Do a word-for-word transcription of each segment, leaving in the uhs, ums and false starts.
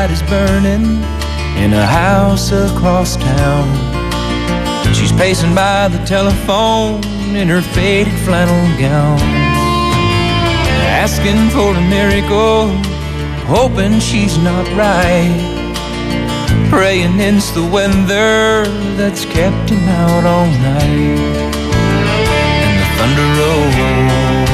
light is burning in a house across town. She's pacing by the telephone in her faded flannel gown, asking for a miracle, hoping she's not right, praying it's the weather that's kept him out all night. And the thunder rolls,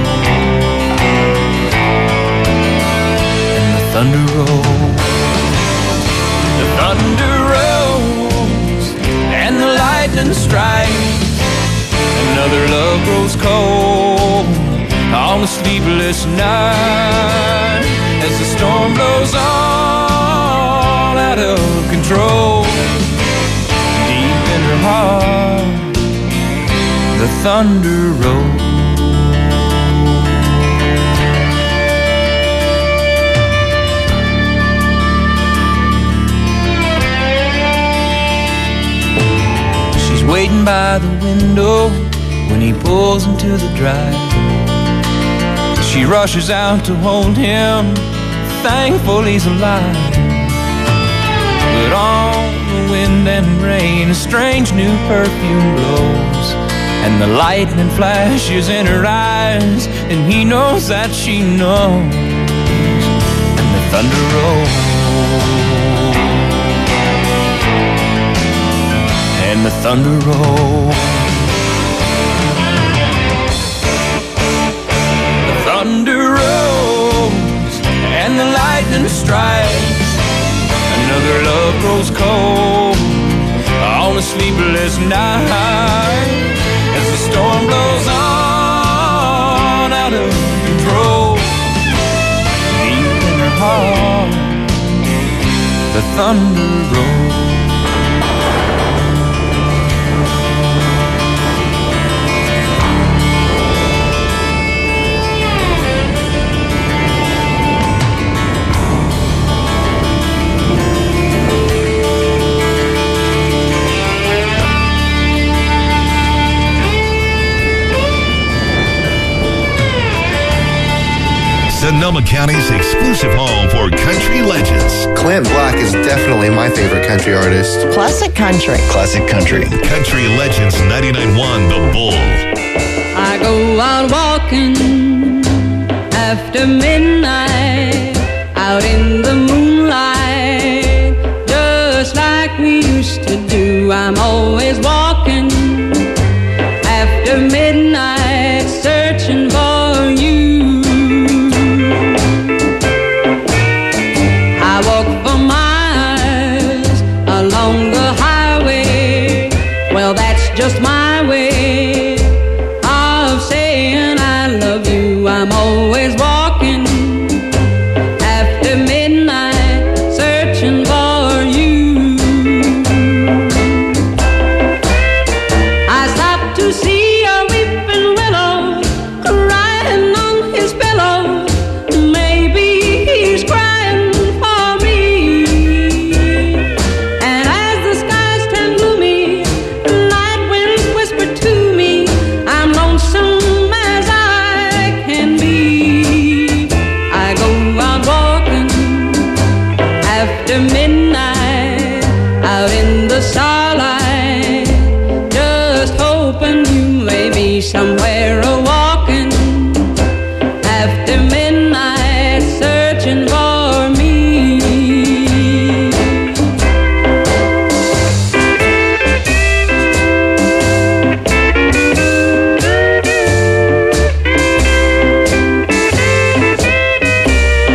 and the thunder rolls, the thunder rolls, and the lightning strikes. Another love grows cold on a sleepless night, as the storm blows all out of control. Deep in her heart, the thunder rolls. She's waiting by the window when he pulls into the drive. She rushes out to hold him, thankful he's alive. But on the wind and rain, a strange new perfume blows, and the lightning flashes in her eyes, and he knows that she knows. And the thunder rolls, and the thunder rolls. Thunder rolls and the lightning strikes. Another love grows cold on a sleepless night, as the storm blows on out of control. Deep in her heart, the thunder rolls. Sonoma County's exclusive home for country legends. Clint Black is definitely my favorite country artist. Classic country. Classic country. Country Legends ninety-nine point one The Bull. I go out walking after midnight, out in the moonlight, just like we used to do. I'm always walking after midnight, searching for you. I walk for miles along the highway. Well, that's just my way of saying I love you. I'm always walking after midnight, searching for you. I stopped to see a weeping willow crying on his pillow. Maybe he's crying for me. And as the skies turn gloomy, night winds whisper to me, I'm lonesome as I can be. I go out walking after midnight, out in the starlight, just hoping you may be somewhere a walking after midnight, searching for me.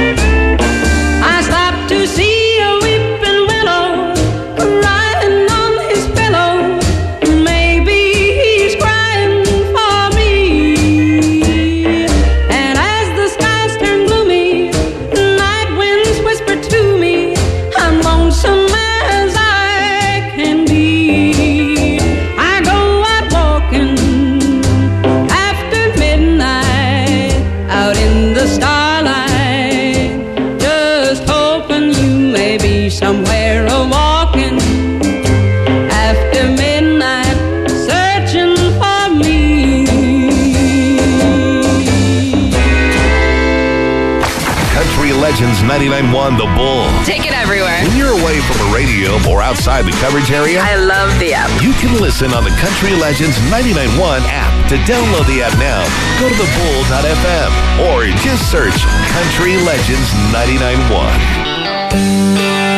I stopped to see a weeping willow crying on ninety-nine point one The Bull. Take it everywhere. When you're away from a radio or outside the coverage area, I love the app. you can listen on the Country Legends ninety-nine point one app. To download the app now, go to the bull dot f m or just search Country Legends ninety-nine point one.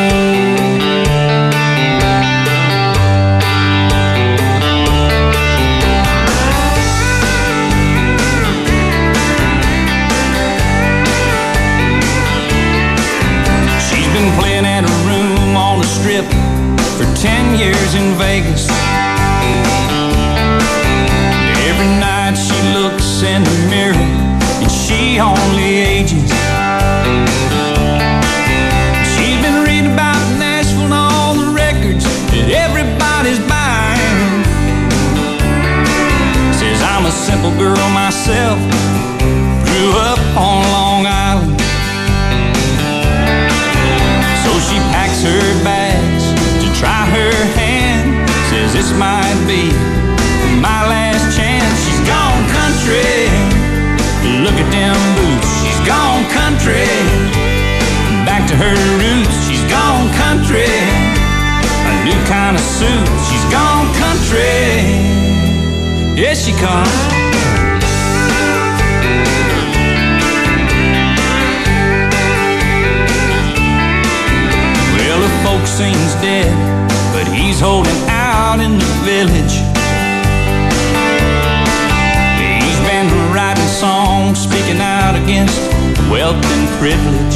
Playing at a room on the strip for ten years in Vegas. Every night she looks in the mirror and she only ages. She's been reading about Nashville and all the records that everybody's buying. Says I'm a simple girl myself, grew up on Long Island. She packs her bags to try her hand. Says this might be my last chance. She's gone country. Look at them boots. She's gone country. Back to her roots. She's gone country. A new kind of suit. She's gone country. Yes, she comes. Folk sings dead, but he's holding out in the village. He's been writing songs, speaking out against wealth and privilege.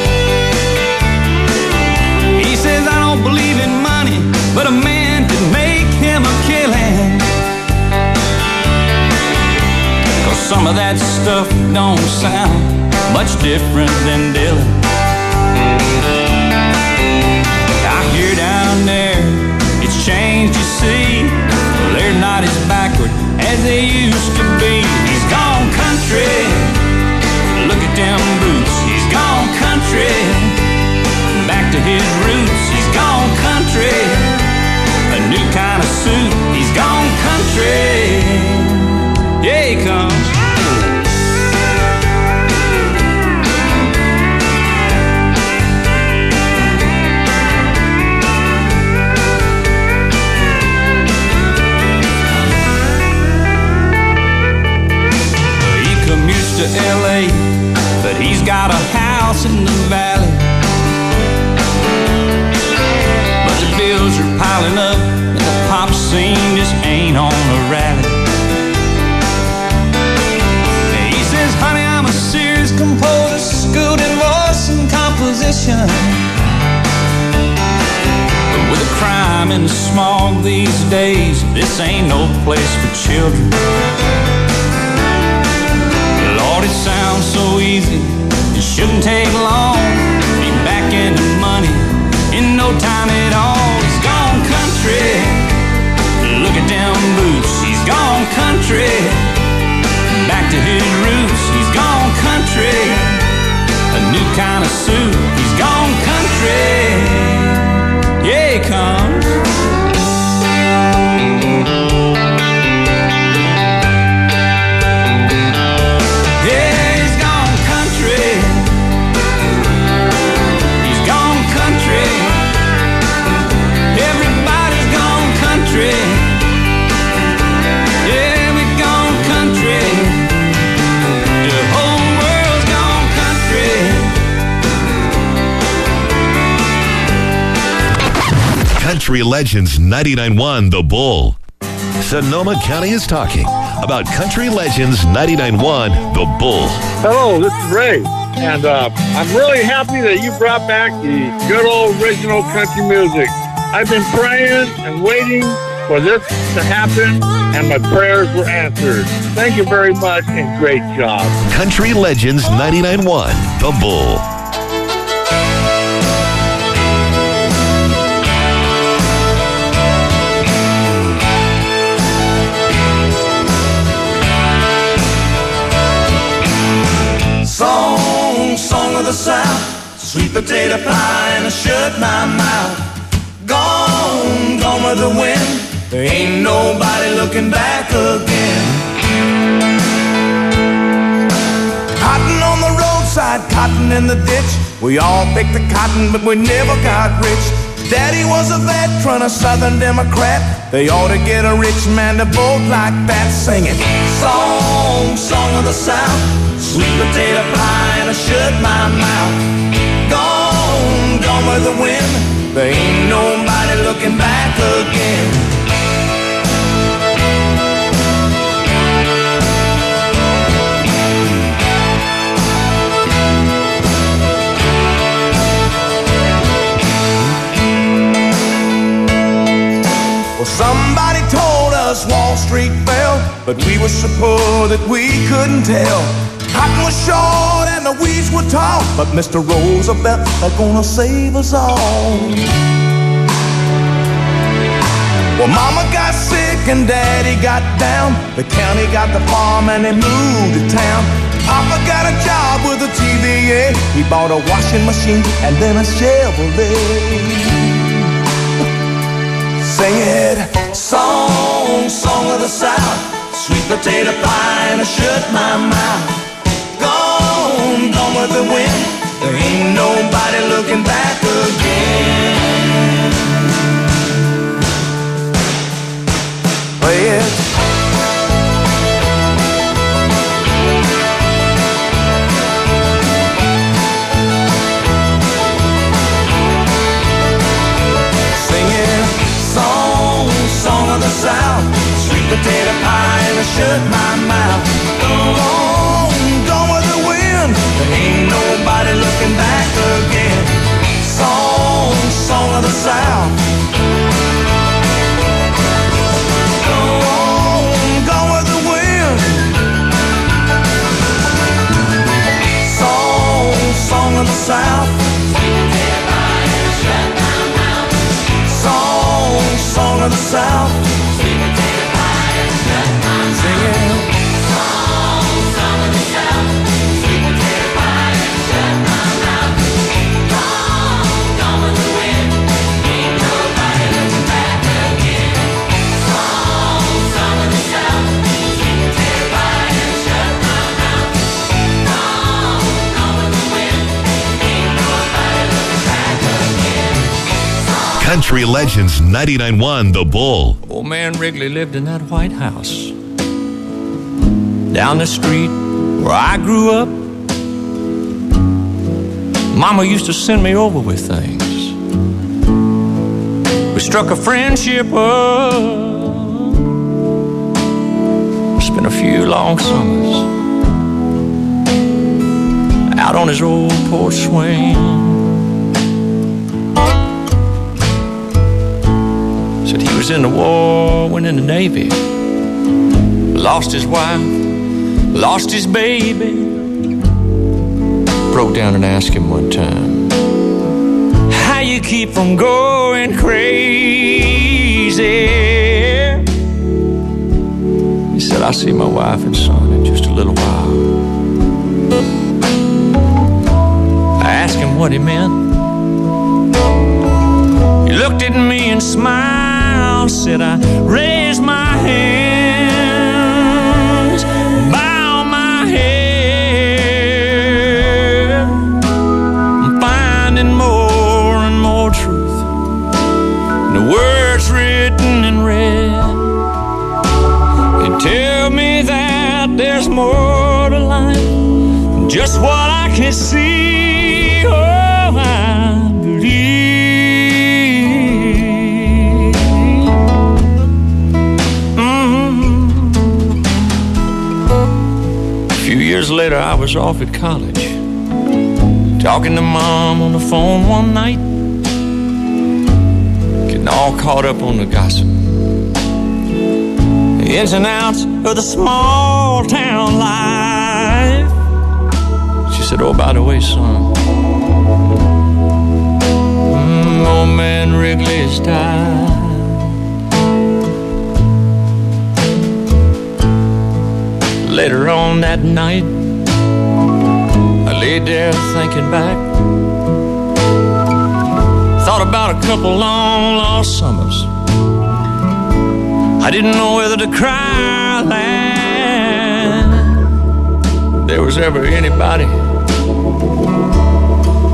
He says, I don't believe in money, but a man could make him a killing. 'Cause some of that stuff don't sound much different than Dylan. Here down there, it's changed, you see. Well, they're not as backward as they used to be. He's gone country. Look at them boots. He's gone country. Back to his roots. He's gone country. A new kind of suit. He's gone country. Yeah, he comes. To L A, but he's got a house in the valley. But the bills are piling up and the pop scene just ain't on a rally. He says, honey, I'm a serious composer, schooled in voice and composition. But with the crime and the smog these days, this ain't no place for children. Lord, it sounds so easy, it shouldn't take long. Be back in the money in no time at all. He's gone country. Look at them boots. He's gone country. Back to his roots. He's gone country. A new kind of suit. He's gone country. Yeah, he comes. Country Legends ninety-nine point one The Bull. Sonoma County is talking about Country Legends ninety-nine point one The Bull. Hello, this is Ray, and uh, I'm really happy that you brought back the good old original country music. I've been praying and waiting for this to happen, and my prayers were answered. Thank you very much, and great job. Country Legends ninety-nine point one The Bull. Song, song of the South, sweet potato pie and a shut my mouth. Gone, gone with the wind, there ain't nobody looking back again. Hotting on the roadside, cotton in the ditch. We all picked the cotton, but we never got rich. Daddy was a veteran, a Southern Democrat. They ought to get a rich man to vote like that, singing song, song of the South, sweet potato pie and I shut my mouth. Gone, gone with the wind, there ain't nobody looking back again. Well, somebody told us Wall Street fell, but we were so poor that we couldn't tell. Cotton was short and the weeds were tall, but Mister Roosevelt is gonna save us all. Well, Mama got sick and Daddy got down. The county got the farm and they moved to town. Papa got a job with the T V A. He bought a washing machine and then a Chevrolet. Sing it, song, song of the South, sweet potato pie and I shut my mouth. Gone, gone with the wind, there ain't nobody looking back again. Play it. South, sweet potato pie and I shut my mouth. Gone, gone with the wind, there ain't nobody looking back again. Song, song of the South. Gone, gone with the wind. Song, song of the South. Sweet potato pie and I shut my mouth. Song, song of the South. Country Legends ninety-nine point one The Bull. Old man Wrigley lived in that White House down the street where I grew up. Mama used to send me over with things. We struck a friendship up, spent a few long summers out on his old porch swing. Said he was in the war, went in the Navy, lost his wife, lost his baby. Broke down and asked him one time, how you keep from going crazy? He said, I'll see my wife and son in just a little while. I asked him what he meant. He looked at me and smiled. Said I raise my hands, bow my head. I'm finding more and more truth in the words written in red. They tell me that there's more to life than just what I can see. Oh, I believe. Years later, I was off at college, talking to Mom on the phone one night, getting all caught up on the gossip, the ins and outs of the small town life. She said, oh, by the way, son, mm, old man Wrigley's died. Later on that night, I laid there thinking back. Thought about a couple long lost summers. I didn't know whether to cry or laugh. If there was ever anybody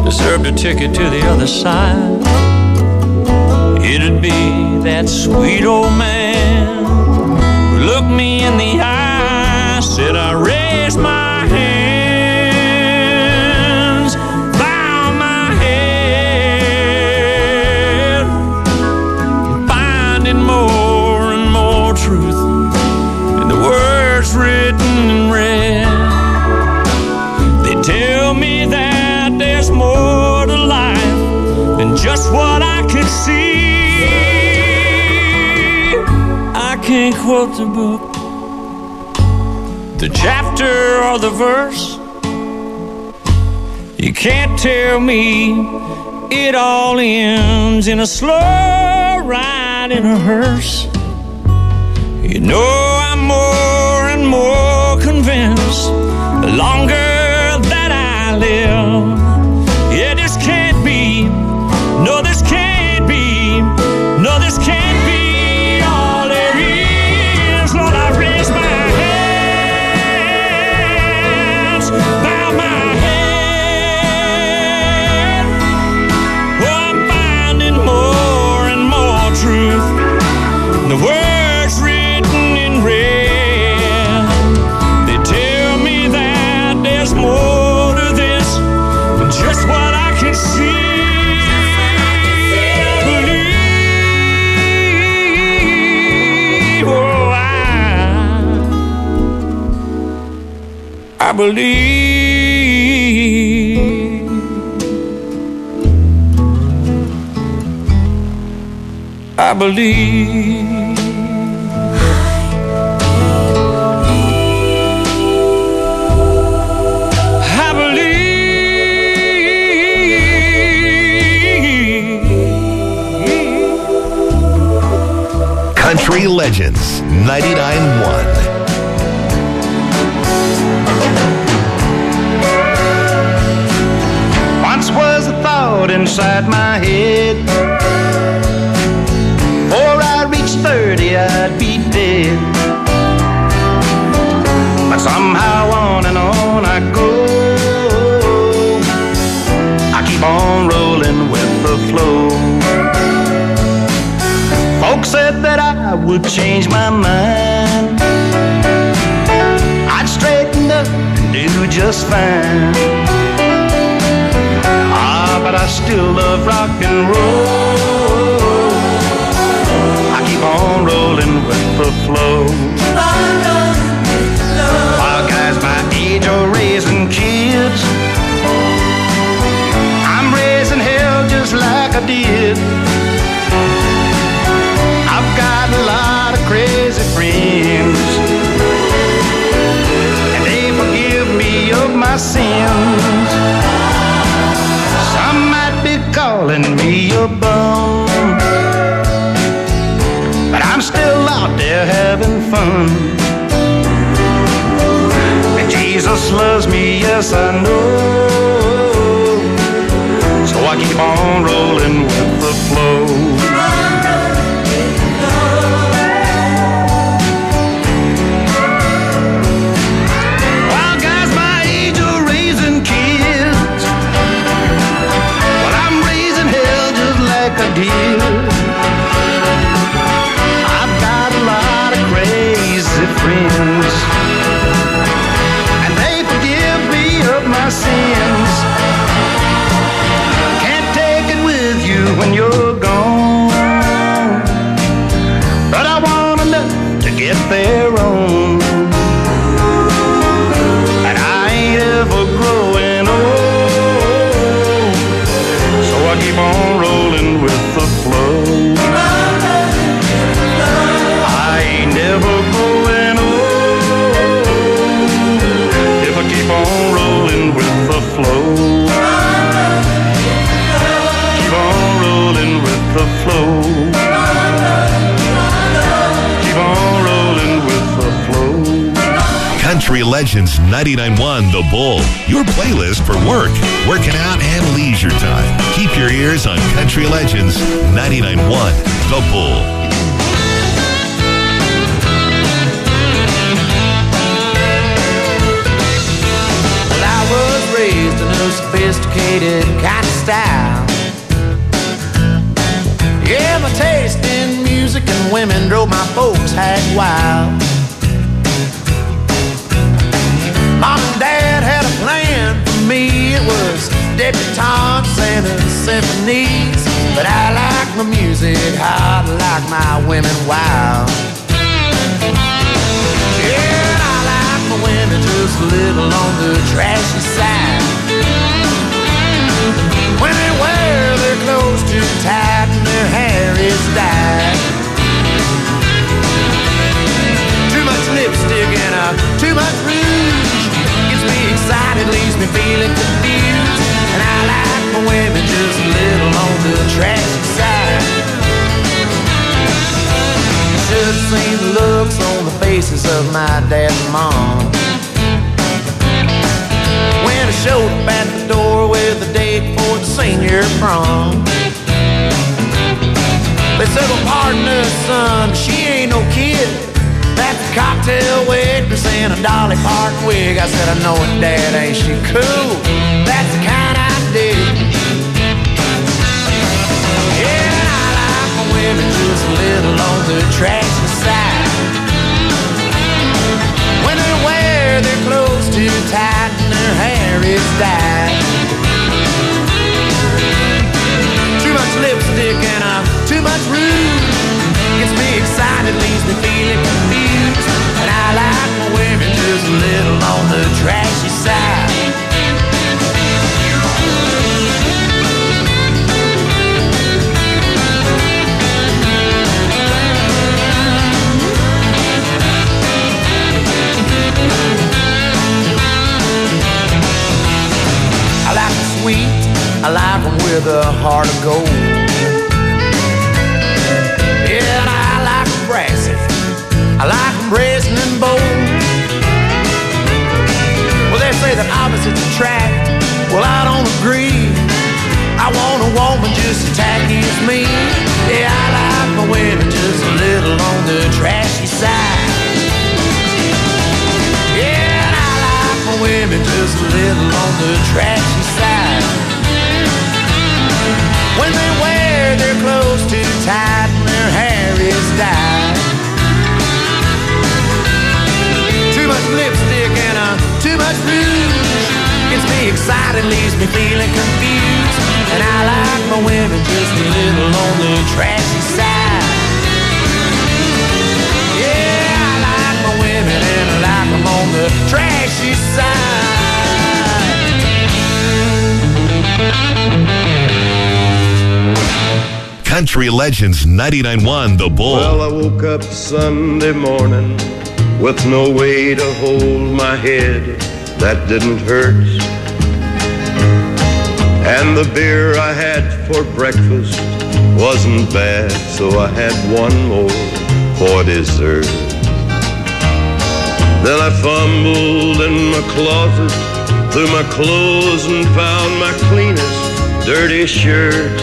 deserved a ticket to the other side. It'd be that sweet old man who looked me in the eye, said I raised my hands, bow my head, finding more and more truth in the words written in red. They tell me that there's more to life than just what I can see. I can't quote the book, the chapter or the verse. You can't tell me it all ends in a slow ride in a hearse. You know I'm more and more convinced the longer that I live. Yeah, this can't be, no this can't be, no this can't be all there is. Lord, I raise my hands, bow my head. Oh, I'm finding more and more truth in the words written in red. They tell me that there's more to this than just what I can see. Believe, oh, I, I believe. I believe. I believe. Country Legends ninety-nine point one. Once was a thought inside my head, before I reached thirty I'd be dead. But somehow on and on I go, I keep on rolling with the flow. Folks said that I would change my mind, I'd straighten up and do just fine. Ah, but I still love rock and roll, I keep on rolling with the flow. While guys my age are raising kids, I'm raising hell just like I did. I've got a lot of crazy friends, and they forgive me of my sins. Some might be calling me a bum, but I'm still out there having fun. And Jesus loves me, yes I know, so I keep on rolling with the flow. While guys my age are raising kids, well I'm raising hell just like I did. I've got a lot of crazy friends, and they forgive me of my sins. Can't take it with you when you're gone, but I want enough to get their own. And I ain't ever growing old, so I keep on rolling with the flow. I ain't never growing old if I keep on rolling with the flow. Keep on rolling with the flow. Keep on rolling with the flow. Country Legends ninety-nine point one The Bull, your playlist for work, working out, and leisure time. Keep your ears on Country Legends ninety-nine point one The Bull. Well, I was raised in a sophisticated kind style. Yeah, my taste in music and women drove my folks hag wild. Mom and Dad had a plan for me. It was debutantes and symphonies. But I like my music hot, like my women wild. Yeah, and I like my women just a little on the trashy side. When they wear their clothes too tight and their hair is dyed. Too much lipstick and uh, too much rouge gets me excited, leaves me feeling confused. And I like my women just a little on the trashy side. Should have seen the looks on the faces of my dad and mom when I showed up at the door with a date for the senior prom. They said, well, pardon us, son, she ain't no kid. That's a cocktail waitress in a Dolly Parton wig. I said, I know it, Dad, ain't she cool? That's the kind I dig. Yeah, I like my women just a little on the trashy side. When they wear their clothes too tight and their hair is dyed. Too much lipstick and uh, too much rouge gets me excited, leaves me feeling confused. And I like my women just a little on the trashy side. I like them sweet, I like them with a heart of gold. Yeah, and I like them brassy, I like them brazen and bold. Well, they say that opposites attract, well, I don't agree. I want a woman just as tacky as me. Yeah, I like my women just a little on the trashy side. Yeah, and I like my women just a little on the trashy side. When they wear their clothes too tight and their hair is dyed. Too much lipstick and uh, too much rouge gets me excited, leaves me feeling confused. And I like my women just a little on the trashy side. Yeah, I like my women and I like them on the trashy side. Country Legends ninety-nine point one The Bull. Well, I woke up Sunday morning with no way to hold my head that didn't hurt. And the beer I had for breakfast wasn't bad, so I had one more for dessert. Then I fumbled in my closet, through my clothes and found my cleanest dirty shirt.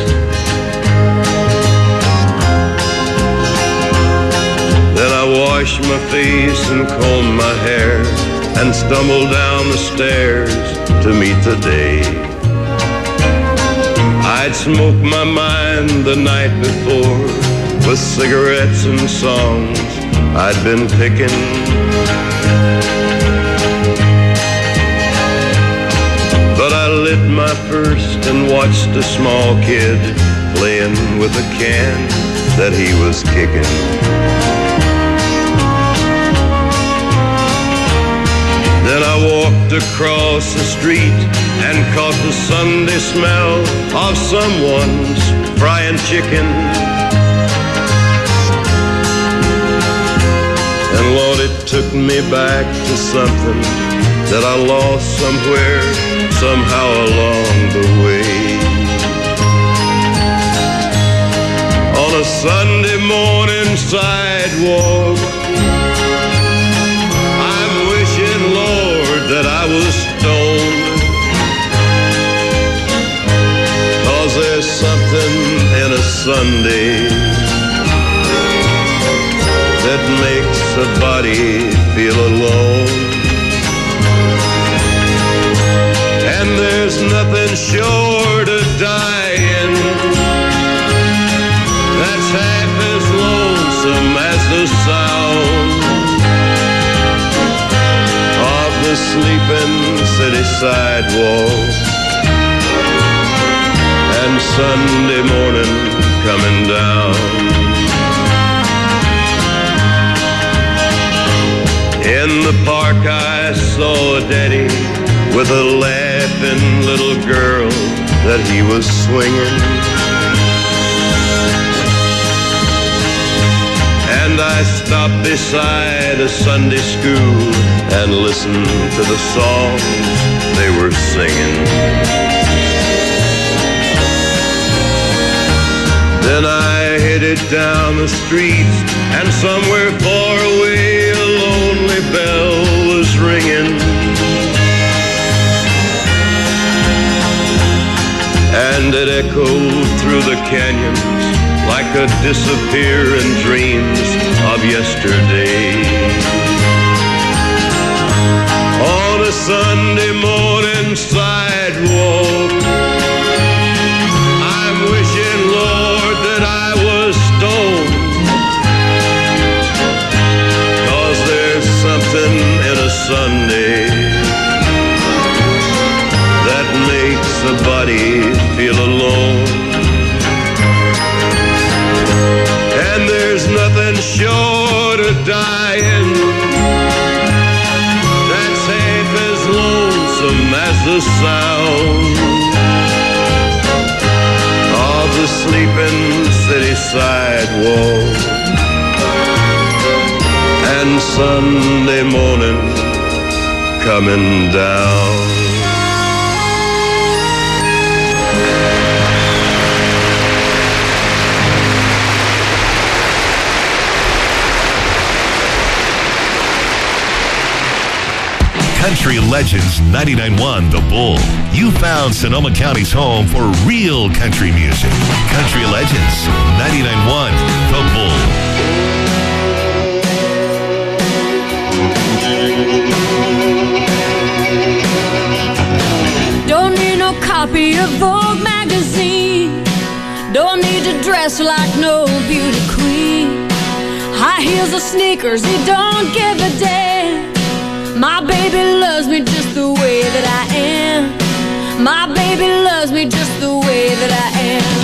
Then I washed my face and combed my hair and stumbled down the stairs to meet the day. I'd smoked my mind the night before with cigarettes and songs I'd been picking. But I lit my first and watched a small kid playing with a can that he was kicking. Then I walked across the street and caught the Sunday smell of someone's frying chicken. And Lord, it took me back to something that I lost somewhere, somehow along the way. On a Sunday morning sidewalk, I'm wishing, Lord, that I was stoned. 'Cause there's something in a Sunday that makes a body feel alone. And there's nothing short of dying half as lonesome as the sound of the sleeping city sidewalk. And Sunday morning coming down. In the park I saw a daddy with a laughing little girl that he was swinging. And I stopped beside a Sunday school and listened to the songs they were singing. Then I headed down the streets, and somewhere far away a lonely bell was ringing. And it echoed through the canyons like a disappearing dreams of yesterday. On a Sunday morning sidewalk, I'm wishing, Lord, that I was stoned. 'Cause there's something in a Sunday that makes a body feel alone. And there's nothing short of dying that's half as lonesome as the sound of the sleeping city sidewalk. And Sunday morning coming down. Country Legends ninety-nine point one The Bull. You found Sonoma County's home for real country music. Country Legends ninety-nine point one The Bull. Don't need no copy of Vogue magazine. Don't need to dress like no beauty queen. High heels or sneakers, he don't give a damn. My baby loves me just the way that I am. My baby loves me just the way that I am.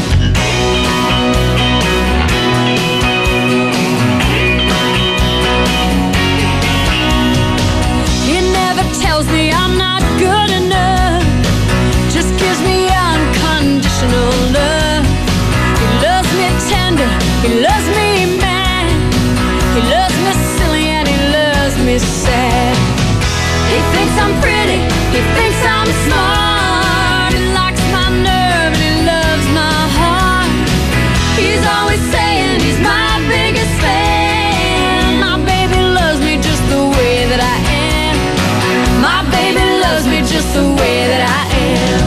He never tells me I'm not good enough. Just gives me unconditional love. He loves me tender, he loves me mad. He loves me silly and he loves me sad. He thinks I'm pretty, he thinks I'm smart. He likes my nerve and he loves my heart. He's always saying he's my biggest fan. My baby loves me just the way that I am. My baby loves me just the way that I am.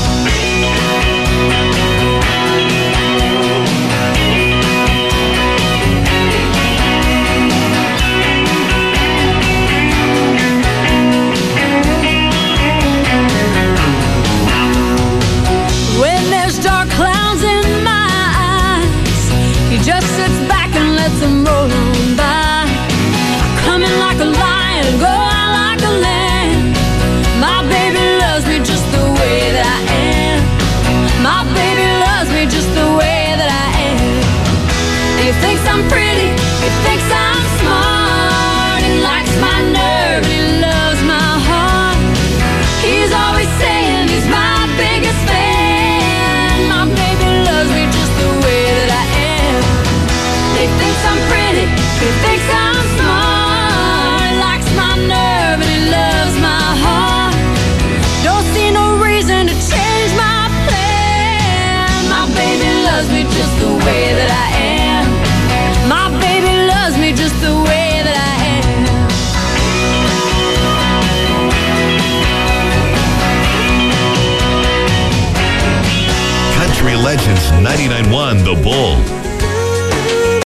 Just sits back and lets them roll on by. I come in like a lion, go out like a lamb. My baby loves me just the way that I am. My baby loves me just the way that I am. He thinks I'm pretty, he thinks I'm smart. He likes my nerve, he loves my heart. He's always saying he's my biggest fan. My baby loves me just the way that I am. He thinks I'm pretty, he thinks I'm smart. He likes my nerve and he loves my heart. Don't see no reason to change my plan. My baby loves me just the way that I am. My baby loves me just the way that I am. Country Legends ninety-nine point one The Bull.